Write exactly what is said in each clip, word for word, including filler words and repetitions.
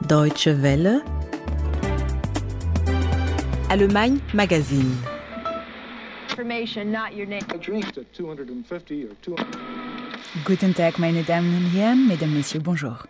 Deutsche Welle. Allemagne Magazine. Guten Tag, meine Damen und Herren, Mesdames, Messieurs, bonjour.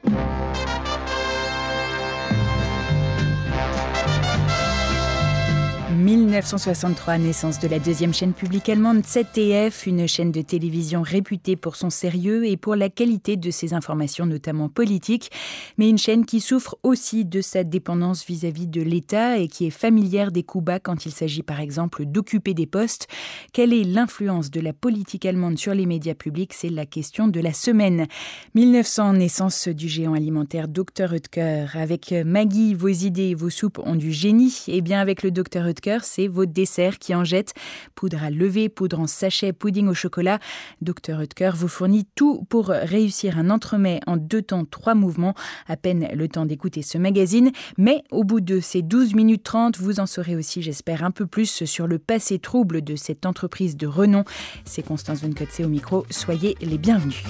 dix-neuf cent soixante-trois, naissance de la deuxième chaîne publique allemande Z D F, une chaîne de télévision réputée pour son sérieux et pour la qualité de ses informations, notamment politiques, mais une chaîne qui souffre aussi de sa dépendance vis-à-vis de l'État et qui est familière des coups bas quand il s'agit par exemple d'occuper des postes. Quelle est l'influence de la politique allemande sur les médias publics? C'est la question de la semaine. mille neuf cents, naissance du géant alimentaire docteur Oetker. Avec Maggi, vos idées et vos soupes ont du génie. Et bien avec le docteur Oetker, c'est vos desserts qui en jettent. Poudre à lever, poudre en sachet, pudding au chocolat. docteur Oetker vous fournit tout pour réussir un entremets en deux temps, trois mouvements. À peine le temps d'écouter ce magazine. Mais au bout de ces douze minutes trente, vous en saurez aussi, j'espère, un peu plus sur le passé trouble de cette entreprise de renom. C'est Constance Von Kotze au micro. Soyez les bienvenus.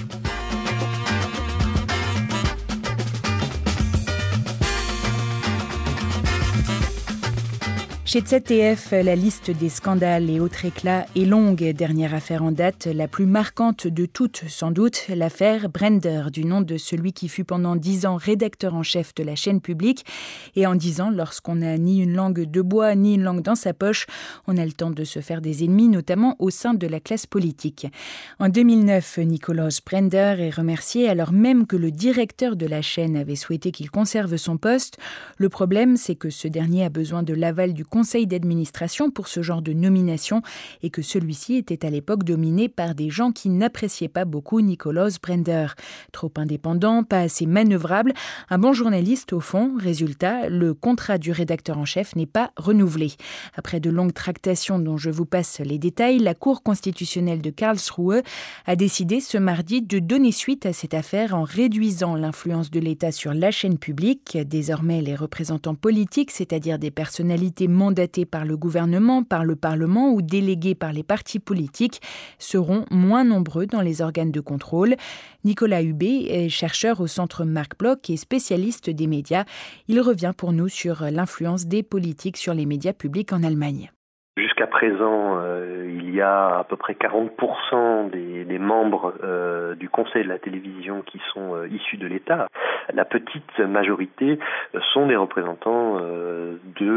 Chez Z D F, la liste des scandales et autres éclats est longue. Dernière affaire en date, la plus marquante de toutes sans doute, l'affaire Brender, du nom de celui qui fut pendant dix ans rédacteur en chef de la chaîne publique. Et en dix ans, lorsqu'on n'a ni une langue de bois ni une langue dans sa poche, on a le temps de se faire des ennemis, notamment au sein de la classe politique. En deux mille neuf, Nikolaus Brender est remercié alors même que le directeur de la chaîne avait souhaité qu'il conserve son poste. Le problème, c'est que ce dernier a besoin de l'aval du conseil d'administration pour ce genre de nomination et que celui-ci était à l'époque dominé par des gens qui n'appréciaient pas beaucoup Nikolaus Brender. Trop indépendant, pas assez manœuvrable, un bon journaliste au fond. Résultat, le contrat du rédacteur en chef n'est pas renouvelé. Après de longues tractations dont je vous passe les détails, la Cour constitutionnelle de Karlsruhe a décidé ce mardi de donner suite à cette affaire en réduisant l'influence de l'État sur la chaîne publique. Désormais, les représentants politiques, c'est-à-dire des personnalités mandatés par le gouvernement, par le Parlement ou délégués par les partis politiques, seront moins nombreux dans les organes de contrôle. Nicolas Hubé est chercheur au centre Marc Bloch et spécialiste des médias. Il revient pour nous sur l'influence des politiques sur les médias publics en Allemagne. Jusqu'à présent, euh, il y a à peu près quarante pour cent des, des membres euh, du Conseil de la télévision qui sont euh, issus de l'État. La petite majorité euh, sont des représentants euh,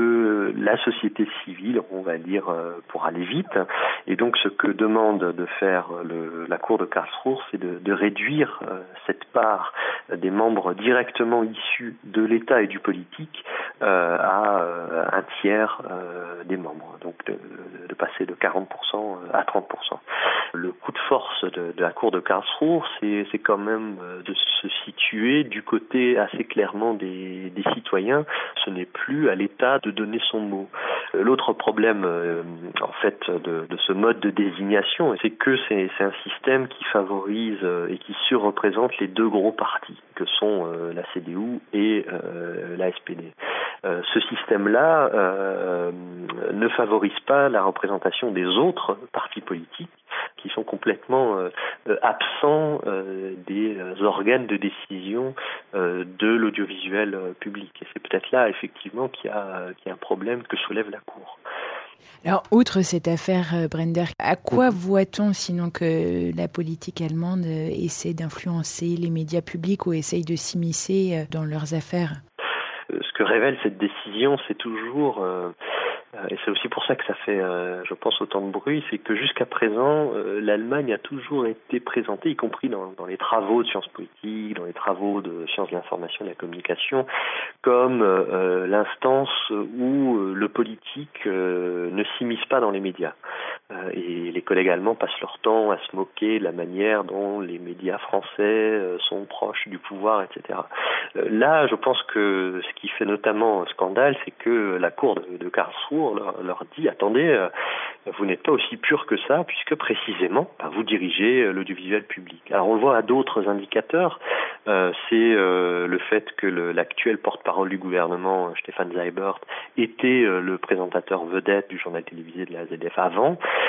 de la société civile, on va dire, euh, pour aller vite. Et donc, ce que demande de faire le, la Cour de Karlsruhe, c'est de, de réduire euh, cette part des membres directement issus de l'État et du politique euh, à euh, un tiers euh, des membres. Donc, de, de passer de quarante pour cent à trente pour cent. Le coup de force de, de la Cour de Karlsruhe, c'est, c'est quand même de se situer du côté assez clairement des, des citoyens. Ce n'est plus à l'État de donner son mot. L'autre problème, euh, en fait, de, de ce mode de désignation, c'est que c'est, c'est un système qui favorise et qui surreprésente les deux gros partis, que sont euh, la C D U et euh, la S P D. Euh, ce système-là euh, ne favorise pas la représentation des autres partis politiques qui sont complètement euh, absents euh, des organes de décision euh, de l'audiovisuel euh, public. Et c'est peut-être là, effectivement, qu'il y a, qu'il y a un problème que soulève la Cour. Alors, outre cette affaire Brender, à quoi voit-on sinon que la politique allemande essaie d'influencer les médias publics ou essaye de s'immiscer dans leurs affaires ? Ce que révèle cette décision, c'est toujours... Euh, Et c'est aussi pour ça que ça fait, euh, je pense, autant de bruit, c'est que jusqu'à présent, euh, l'Allemagne a toujours été présentée, y compris dans, dans les travaux de sciences politiques, dans les travaux de sciences de l'information et de la communication, comme euh, l'instance où euh, le politique euh, ne s'immisce pas dans les médias. Euh, et les collègues allemands passent leur temps à se moquer de la manière dont les médias français euh, sont proches du pouvoir, et cetera. Euh, là, je pense que ce qui fait notamment scandale, c'est que la Cour de, de Karlsruhe Leur, leur dit, attendez, euh, vous n'êtes pas aussi pur que ça, puisque précisément, ben, vous dirigez euh, l'audiovisuel public. Alors on le voit à d'autres indicateurs, euh, c'est euh, le fait que le, l'actuel porte-parole du gouvernement, Stefan Seibert, était euh, le présentateur vedette du journal télévisé de la Z D F avant.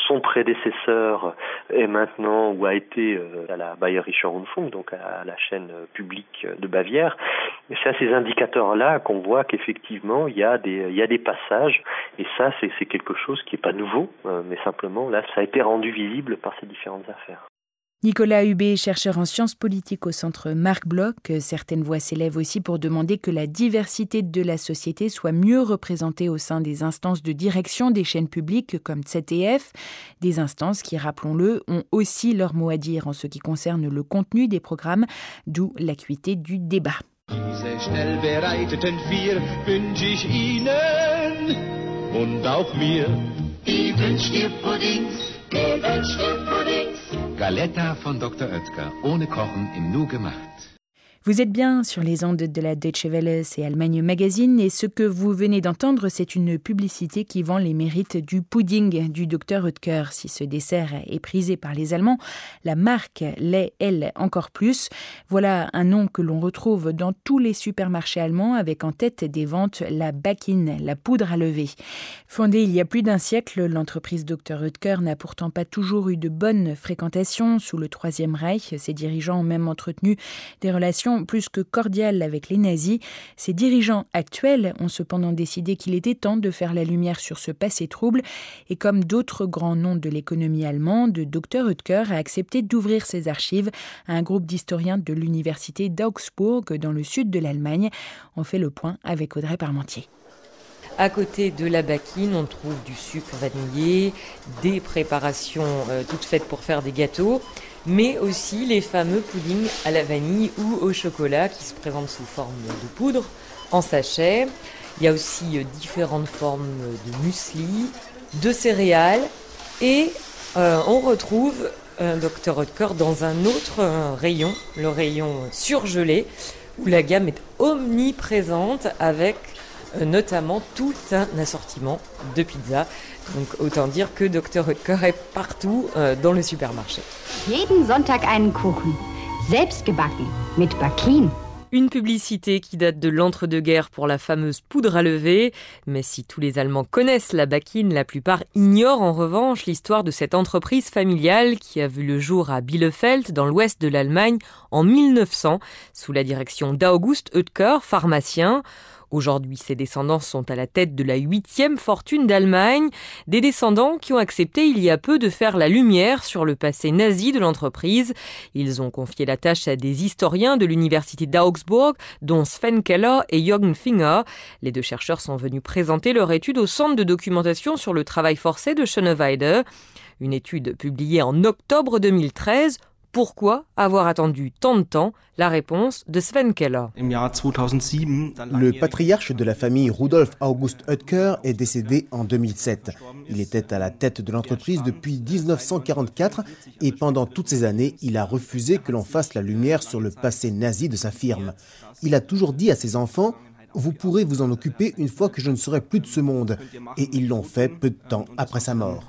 son prédécesseur est maintenant ou a été euh, à la Bayerische Rundfunk, donc à la chaîne publique de Bavière. Et c'est à ces indicateurs-là qu'on voit qu'effectivement il y a des il y a des passages, et ça c'est c'est quelque chose qui est pas nouveau, euh, mais simplement là ça a été rendu visible par ces différentes affaires. Nicolas Hubé, chercheur en sciences politiques au centre Marc Bloch, certaines voix s'élèvent aussi pour demander que la diversité de la société soit mieux représentée au sein des instances de direction des chaînes publiques comme Z D F, des instances qui, rappelons-le, ont aussi leur mot à dire en ce qui concerne le contenu des programmes, d'où l'acuité du débat. Diese schnell bereiteten vier wünsch ich Ihnen und auch mir. Die wünscht ihr Puddings, die wünscht ihr Puddings. Galetta von Doktor Oetker, ohne Kochen, im Nu gemacht. Vous êtes bien sur les ondes de la Deutsche Welle, c'est Allemagne Magazine, et ce que vous venez d'entendre, c'est une publicité qui vend les mérites du pudding du docteur Oetker. Si ce dessert est prisé par les Allemands, la marque l'est, elle, encore plus. Voilà un nom que l'on retrouve dans tous les supermarchés allemands, avec en tête des ventes la Bakin, la poudre à lever. Fondée il y a plus d'un siècle, l'entreprise docteur Oetker n'a pourtant pas toujours eu de bonne fréquentation. Sous le Troisième Reich, ses dirigeants ont même entretenu des relations plus que cordiale avec les nazis. Ses dirigeants actuels ont cependant décidé qu'il était temps de faire la lumière sur ce passé trouble, et comme d'autres grands noms de l'économie allemande, docteur Oetker a accepté d'ouvrir ses archives à un groupe d'historiens de l'université d'Augsbourg dans le sud de l'Allemagne. On fait le point avec Audrey Parmentier. À côté de la Bakin, on trouve du sucre vanillé, des préparations euh, toutes faites pour faire des gâteaux, mais aussi les fameux puddings à la vanille ou au chocolat qui se présentent sous forme de poudre, en sachet. Il y a aussi euh, différentes formes de muesli, de céréales, et euh, on retrouve euh, docteur Oetker dans un autre euh, rayon, le rayon surgelé, où la gamme est omniprésente avec notamment tout un assortiment de pizzas. Donc autant dire que docteur Oetker est partout euh, dans le supermarché. Jeden Sonntag einen Kuchen, selbst gebacken, mit Bakin. Une publicité qui date de l'entre-deux-guerres pour la fameuse poudre à lever. Mais si tous les Allemands connaissent la Bakin, la plupart ignorent en revanche l'histoire de cette entreprise familiale qui a vu le jour à Bielefeld, dans l'ouest de l'Allemagne, en mille neuf cents, sous la direction d'August Oetker, pharmacien. Aujourd'hui, ses descendants sont à la tête de la huitième fortune d'Allemagne, des descendants qui ont accepté il y a peu de faire la lumière sur le passé nazi de l'entreprise. Ils ont confié la tâche à des historiens de l'université d'Augsbourg, dont Sven Keller et Jürgen Finger. Les deux chercheurs sont venus présenter leur étude au centre de documentation sur le travail forcé de Schöneweide. Une étude publiée en octobre deux mille treize. Pourquoi avoir attendu tant de temps? La réponse de Sven Keller. Le patriarche de la famille Rudolf August Oetker est décédé en deux mille sept. Il était à la tête de l'entreprise depuis dix-neuf cent quarante-quatre et pendant toutes ces années, il a refusé que l'on fasse la lumière sur le passé nazi de sa firme. Il a toujours dit à ses enfants « Vous pourrez vous en occuper une fois que je ne serai plus de ce monde ». Et ils l'ont fait peu de temps après sa mort.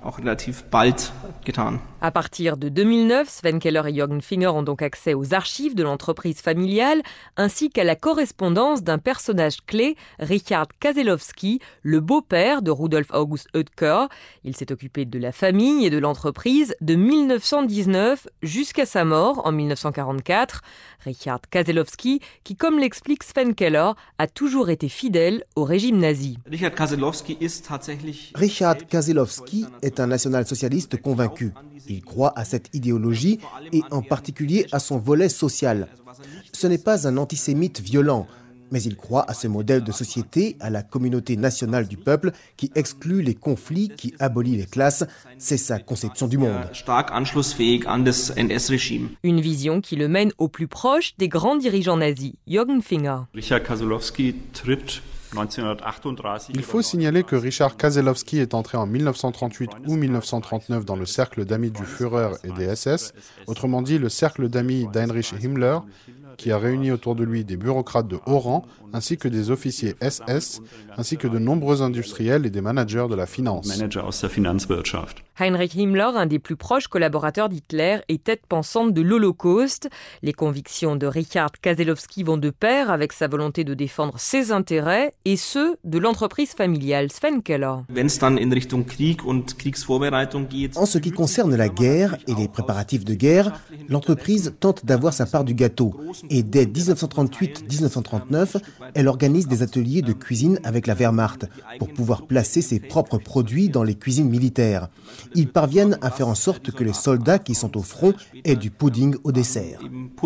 À partir de deux mille neuf, Sven Keller et Jürgen Finger ont donc accès aux archives de l'entreprise familiale ainsi qu'à la correspondance d'un personnage clé, Richard Kaselowski, le beau-père de Rudolf August Oetker. Il s'est occupé de la famille et de l'entreprise de mille neuf cent dix-neuf jusqu'à sa mort en mille neuf cent quarante-quatre. Richard Kaselowski, qui, comme l'explique Sven Keller, a toujours été fidèle au régime nazi. Richard Kaselowski est un national-socialiste convaincu. Il croit à cette idéologie et en particulier à son volet social. Ce n'est pas un antisémite violent, mais il croit à ce modèle de société, à la communauté nationale du peuple qui exclut les conflits, qui abolit les classes. C'est sa conception du monde. Une vision qui le mène au plus proche des grands dirigeants nazis. Jürgen Finger. Richard Kaselowski tritt Il faut signaler que Richard Kaselowski est entré en mille neuf cent trente-huit ou mille neuf cent trente-neuf dans le cercle d'amis du Führer et des S S, autrement dit le cercle d'amis d'Heinrich Himmler. qui a réuni autour de lui des bureaucrates de haut rang, ainsi que des officiers S S, ainsi que de nombreux industriels et des managers de la finance. Heinrich Himmler, un des plus proches collaborateurs d'Hitler et tête pensante de l'Holocauste. Les convictions de Richard Kaselowski vont de pair avec sa volonté de défendre ses intérêts et ceux de l'entreprise familiale. Sven Keller. En ce qui concerne la guerre et les préparatifs de guerre, l'entreprise tente d'avoir sa part du gâteau. Et dès dix-neuf cent trente-huit dix-neuf cent trente-neuf, elle organise des ateliers de cuisine avec la Wehrmacht pour pouvoir placer ses propres produits dans les cuisines militaires. Ils parviennent à faire en sorte que les soldats qui sont au front aient du pudding au dessert.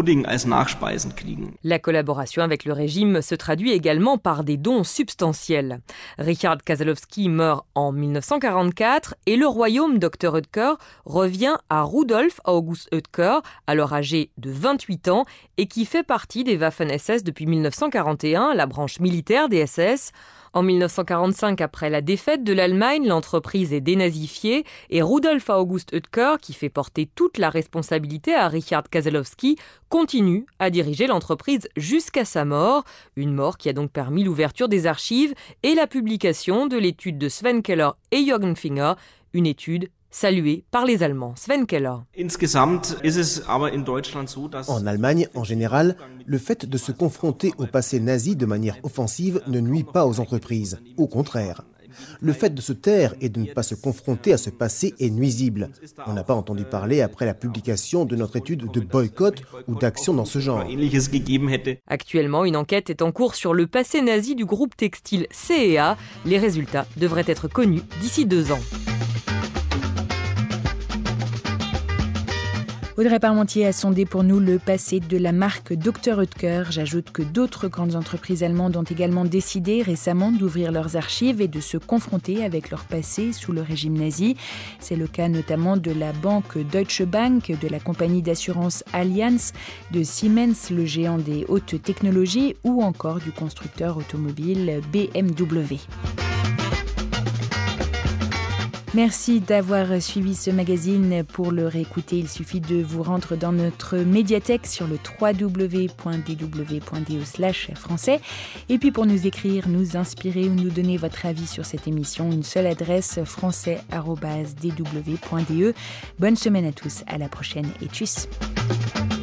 La collaboration avec le régime se traduit également par des dons substantiels. Richard Kaselowski meurt en dix-neuf cent quarante-quatre et le royaume docteur Oetker revient à Rudolf August Oetker, alors âgé de vingt-huit ans et qui fait partie des Waffen-S S depuis dix-neuf cent quarante et un, la branche militaire des S S. En dix-neuf cent quarante-cinq, après la défaite de l'Allemagne, l'entreprise est dénazifiée et Rudolf August Oetker, qui fait porter toute la responsabilité à Richard Kaselowski, continue à diriger l'entreprise jusqu'à sa mort. Une mort qui a donc permis l'ouverture des archives et la publication de l'étude de Sven Keller et Jürgen Finger, une étude salué par les Allemands. Sven Keller. En Allemagne, en général, le fait de se confronter au passé nazi de manière offensive ne nuit pas aux entreprises. Au contraire. Le fait de se taire et de ne pas se confronter à ce passé est nuisible. On n'a pas entendu parler après la publication de notre étude de boycott ou d'action dans ce genre. Actuellement, une enquête est en cours sur le passé nazi du groupe textile C et A. Les résultats devraient être connus d'ici deux ans. Audrey Parmentier a sondé pour nous le passé de la marque docteur Oetker. J'ajoute que d'autres grandes entreprises allemandes ont également décidé récemment d'ouvrir leurs archives et de se confronter avec leur passé sous le régime nazi. C'est le cas notamment de la banque Deutsche Bank, de la compagnie d'assurance Allianz, de Siemens, le géant des hautes technologies, ou encore du constructeur automobile B M W. Merci d'avoir suivi ce magazine. Pour le réécouter, il suffit de vous rendre dans notre médiathèque sur le w w w point d w point d e slash français. Et puis pour nous écrire, nous inspirer ou nous donner votre avis sur cette émission, une seule adresse, français arobase d w point d e. Bonne semaine à tous, à la prochaine et tchuss.